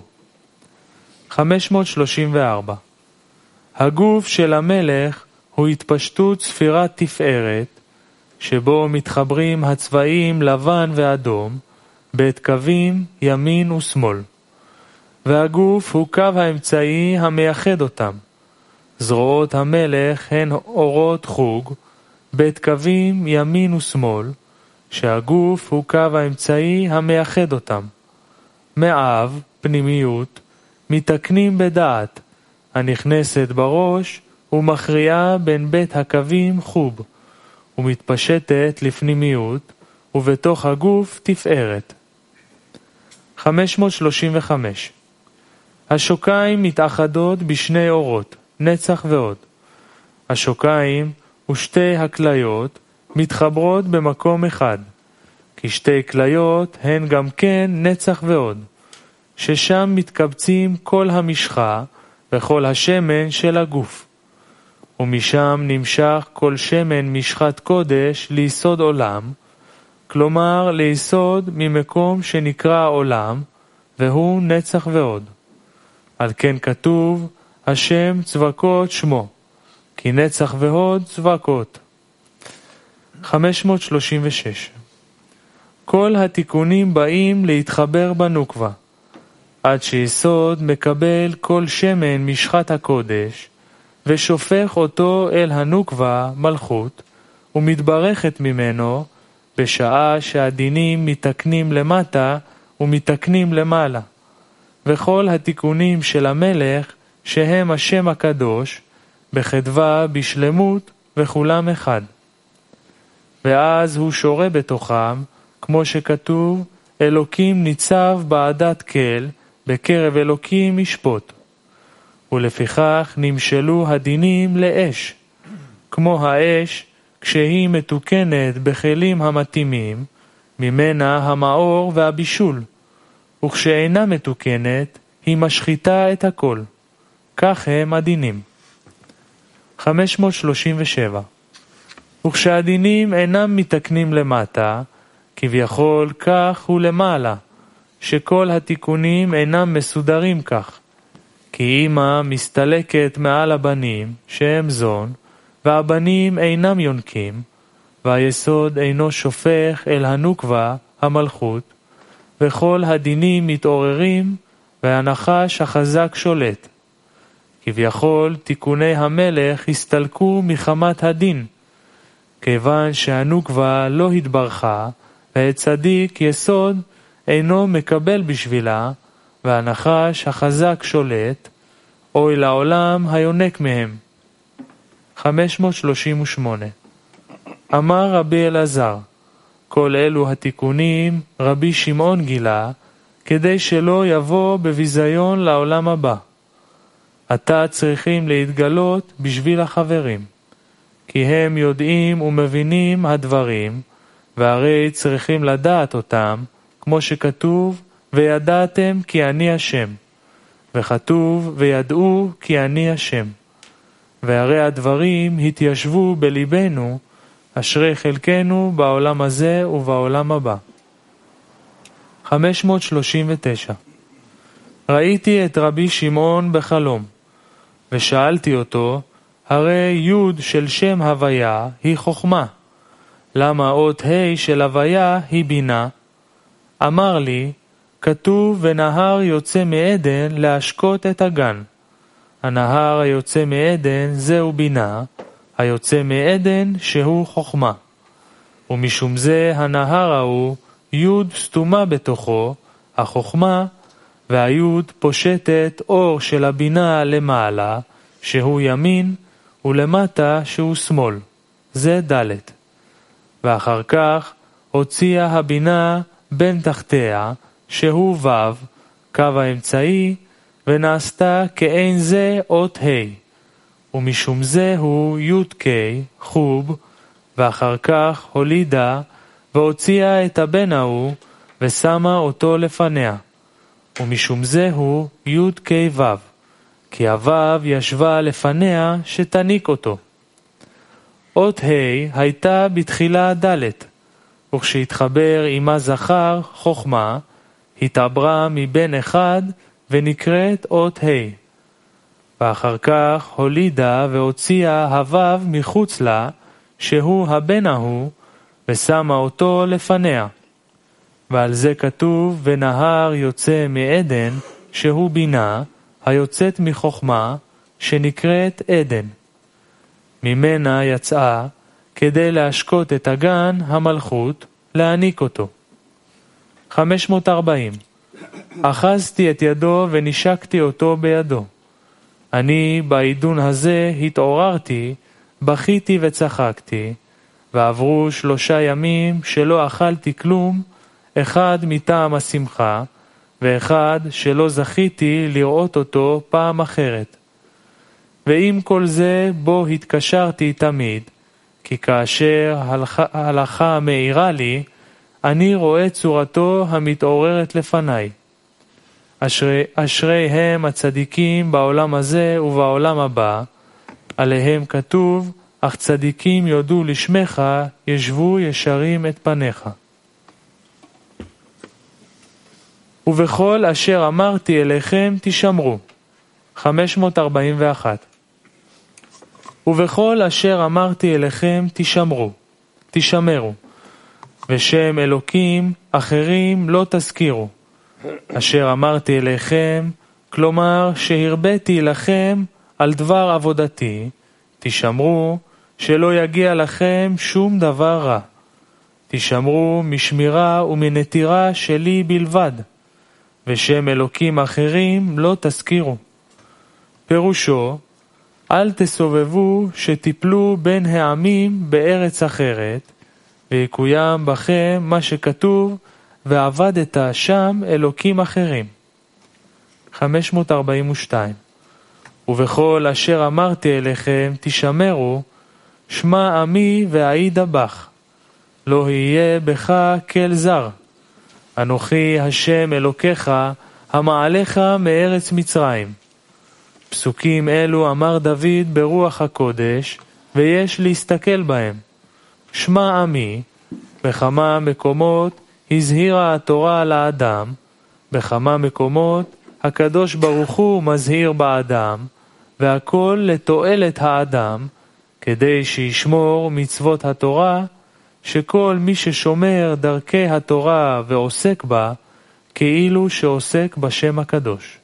534. הגוף של המלך הוא התפשטות ספירת תפארת, שבו מתחברים הצבעים לבן ואדום, בית קווים ימין ושמאל. והגוף הוא קו האמצעי המייחד אותם. זרועות המלך הן אורות חוג, בית קווים ימין ושמאל, שהגוף הוא קו האמצעי המייחד אותם. מאב, פנימיות, מתקנים בדעת, הנכנסת בראש ומכריעה בין בית הקווים חוב, ומתפשטת לפנימיות, ובתוך הגוף תפארת. 535. השוקיים מתאחדות בשני אורות, נצח ועוד. השוקיים ושתי הכליות מתחברות במקום אחד, כי שתי כליות הן גם כן נצח ועוד, ששם מתקבצים כל המשחה וכל השמן של הגוף. ומשם נמשך כל שמן משחת קודש ליסוד עולם, כלומר ליסוד ממקום שנקרא עולם, והוא נצח ועוד. על כן כתוב, השם צבקות שמו, כי נצח ועוד צבקות. 536. כל התיקונים באים להתחבר בנוקבה, עד שיסוד מקבל כל שמן משחת הקודש, ושופך אותו אל הנוקבה מלכות, ומתברכת ממנו, בשעה שהדינים מתקנים למטה ומתקנים למעלה. וכל התיקונים של המלך, שהם השם הקדוש, בחדווה בשלמות וכולם אחד. ואז הוא שורה בתוכם, כמו שכתוב, אלוקים ניצב בעדת כל, בקרב אלוקים ישפוט. ולפיכך נמשלו הדינים לאש, כמו האש, כשהיא מתוקנת בכלים המתאימים, ממנה המאור והבישול, וכשאינה מתוקנת, היא משחיתה את הכל. כך הם הדינים. 537. וכשהדינים אינם מתקנים למטה, כביכול כך הוא למעלה, שכל התיקונים אינם מסודרים כך. כי אמא מסתלקת מעל הבנים, שהם זון, והבנים אינם יונקים, והיסוד אינו שופך אל הנוקבה, המלכות, וכל הדינים מתעוררים, והנחש החזק שולט. כביכול תיקוני המלך הסתלקו מחמת הדין, כיוון שהנוקבה לא התברכה, והצדיק יסוד אינו מקבל בשבילה, והנחש החזק שולט, אוי לעולם היונק מהם. 538. אמר רבי אלעזר, כל אלו התיקונים רבי שמעון גילה, כדי שלא יבוא בביזיון לעולם הבא. עתה צריכים להתגלות בשביל החברים, כי הם יודעים ומבינים הדברים, והרי צריכים לדעת אותם, כמו שכתוב, וידעתם כי אני השם, וכתוב וידעו כי אני השם. והרי הדברים התיישבו בליבנו, אשרי חלקנו בעולם הזה ובעולם הבא. 539. ראיתי את רבי שמעון בחלום, ושאלתי אותו, הרי י' של שם הוויה היא חוכמה, למה אות ה' של הוויה היא בינה? אמר לי, כתוב ונהר יוצא מעדן להשקות את הגן. הנהר היוצא מעדן זהו בינה, היוצא מעדן שהוא חוכמה. ומשום זה הנהר ההוא י' סתומה בתוכו, החוכמה, והי' פושטת אור של הבינה למעלה, שהוא ימין, ולמטה שהוא שמאל. זה ד'. ואחר כך הוציאה הבינה בין תחתיה, שהוא ו', קו האמצעי, ונעשתה כאין זה אות ה', ומשום זה הוא י' חוב, ואחר כך הולידה, והוציאה את הבן ההוא, ושמה אותו לפניה, ומשום זה הוא י' ו', כי הו' ישבה לפניה שתניק אותו. אות ה' הייתה בתחילה ד', וכשהתחבר עמה זכר חוכמה, התעברה מבן אחד ונקראת אות ה'. ואחר כך הולידה והוציאה הו' מחוץ לה, שהוא הבן ההוא, ושמה אותו לפניה. ועל זה כתוב, ונהר יוצא מעדן, שהוא בינה, היוצאת מחוכמה, שנקראת עדן. ממנה יצאה, כדי להשקות את הגן המלכות, להעניק אותו. 540. אחזתי את ידו ונשקתי אותו בידו. אני בעידון הזה התעוררתי, בכיתי וצחקתי, ועברו 3 ימים שלא אכלתי כלום, אחד מטעם השמחה, ואחד שלא זכיתי לראות אותו פעם אחרת. ועם כל זה בו התקשרתי תמיד, כי כאשר הלכה מאירה לי, אני רואה צורתו המתעוררת לפניי. אשריהם הצדיקים בעולם הזה ובעולם הבא, עליהם כתוב, אך צדיקים יודו לשמך, ישבו ישרים את פניך. ובכל אשר אמרתי אליכם תשמרו. 541. ובכל אשר אמרתי אליכם תשמרו, ושם אלוקים אחרים לא תזכירו. אשר אמרתי אליכם, כלומר שהרביתי לכם על דבר עבודתי, תשמרו שלא יגיע לכם שום דבר רע. תשמרו משמירה ומנטירה שלי בלבד, ושם אלוקים אחרים לא תזכירו. פירושו, אל תסובבו שתיפלו בין העמים בארץ אחרת, ויקוים בכם מה שכתוב, ועבדת שם אלוקים אחרים. 542. ובכל אשר אמרתי אליכם תשמרו, שמע עמי ואעידה בך, לא יהיה בך כל זר. אנוכי השם אלוקיך, המעליך מארץ מצרים. פסוקים אלו אמר דוד ברוח הקודש, ויש להסתכל בהם. שמע עמי, בכמה מקומות הזהירה התורה על האדם, בכמה מקומות הקדוש ברוך הוא מזהיר באדם, והכל לתועלת האדם, כדי שישמור מצוות התורה, שכל מי ששומר דרכי התורה ועוסק בה, כאילו שעוסק בשם הקדוש.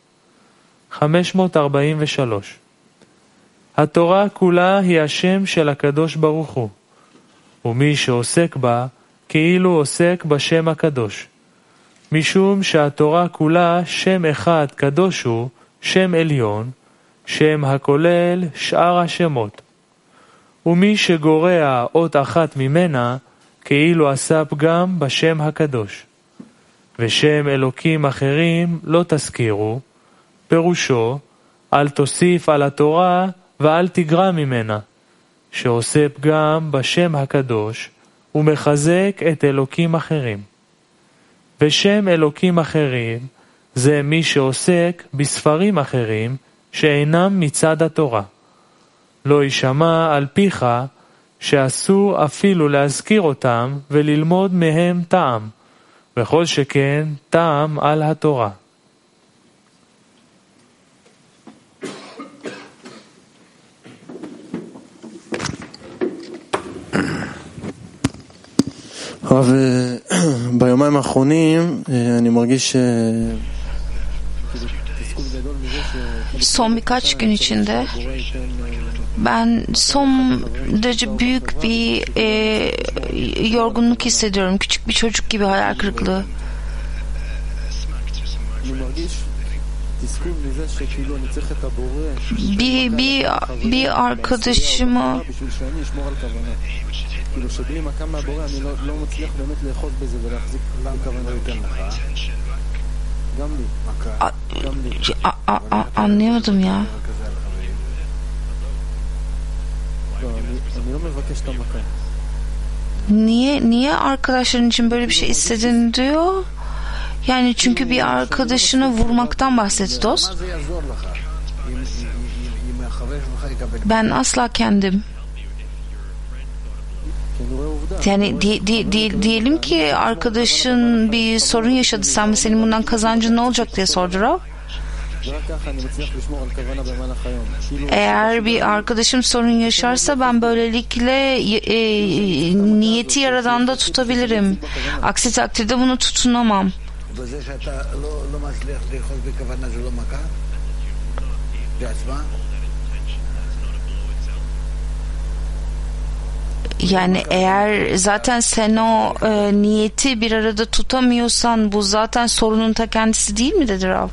543. התורה כולה היא השם של הקדוש ברוך הוא, ומי שעוסק בה כאילו עוסק בשם הקדוש, משום שהתורה כולה שם אחד קדוש הוא, שם עליון, שם הכולל שאר השמות. ומי שגורע אות אחת ממנה, כאילו עשה פגם בשם הקדוש. ושם אלוקים אחרים לא תזכירו, פירושו, אל תוסיף על התורה ואל תגרע ממנה, שעושה פגם בשם הקדוש, ומחזק את אלוקים אחרים. ושם אלוקים אחרים, זה מי שעוסק בספרים אחרים, שאינם מצד התורה. לא יישמע על פיך שאסור אפילו להזכיר אותם וללמוד מהם טעם, וכל שכן טעם על התורה. הרב, ביומיים האחרונים אני מרגיש son birkaç gün içinde ben son derece büyük bir yorgunluk hissediyorum. Küçük bir çocuk gibi hayal kırıklığı. Bir arkadaşımı anlayamadım ya. Niye arkadaşların için böyle bir şey istedin diyor? Yani çünkü bir arkadaşını vurmaktan bahsetti dost. Ben asla kendim. Yani diyelim ki arkadaşın bir sorun yaşadı, sen senin bundan kazancın ne olacak diye sordu Rav. Eğer bir arkadaşım sorun yaşarsa ben böylelikle niyeti Yaradan'da tutabilirim. Aksi takdirde bunu tutunamam. Yani eğer zaten sen o niyeti bir arada tutamıyorsan bu zaten sorunun ta kendisi değil mi dedi Rav?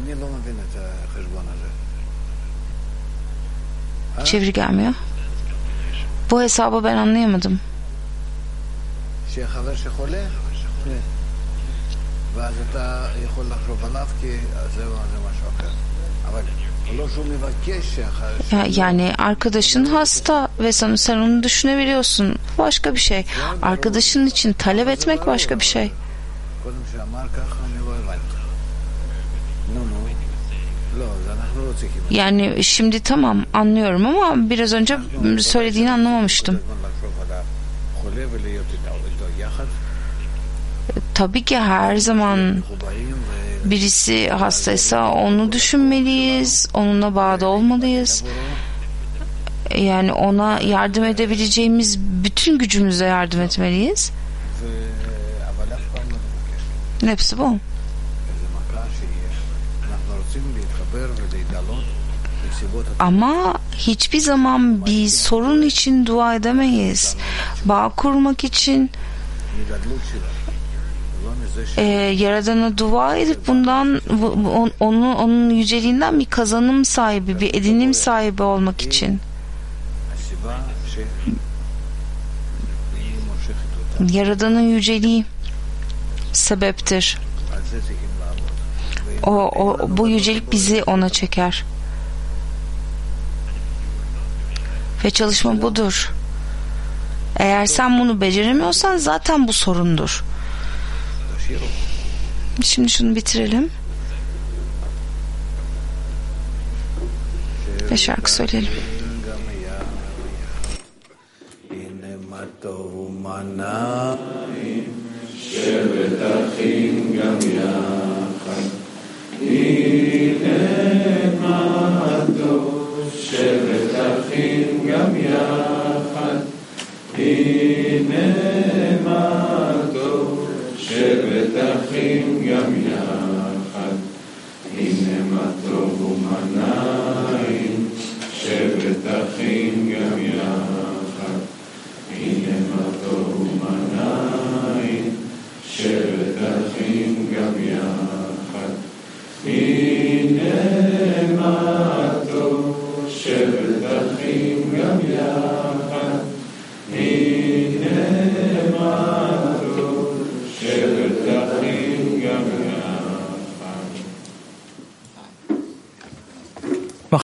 Çeviri gelmiyor. Bu hesabı ben anlayamadım. Yani arkadaşın hasta ve sen onu düşünebiliyorsun. Başka bir şey. Arkadaşın için talep etmek başka bir şey. Yani şimdi tamam anlıyorum ama biraz önce söylediğini anlamamıştım. Tabii ki her zaman birisi hastaysa onu düşünmeliyiz, onunla bağda olmalıyız. Yani ona yardım edebileceğimiz bütün gücümüzle yardım etmeliyiz. Hepsi bu. Ama hiçbir zaman bir sorun için dua edemeyiz. Bağ kurmak için Yaradan'a dua edip bundan onun yüceliğinden bir kazanım sahibi, bir edinim sahibi olmak için. Yaradan'ın yüceliği sebeptir. Bu yücelik bizi ona çeker. Ve çalışma budur. Eğer sen bunu beceremiyorsan zaten bu sorundur. Şimdi şunu bitirelim. Ve şarkı söyleyelim. שבת אחים גם יחד, הנה מה טוב ומה נעים, שבת אחים גם יחד, הנה מה טוב ומה נעים, שבת אחים גם יחד, הנה מה טוב, שבת אחים גם יחד.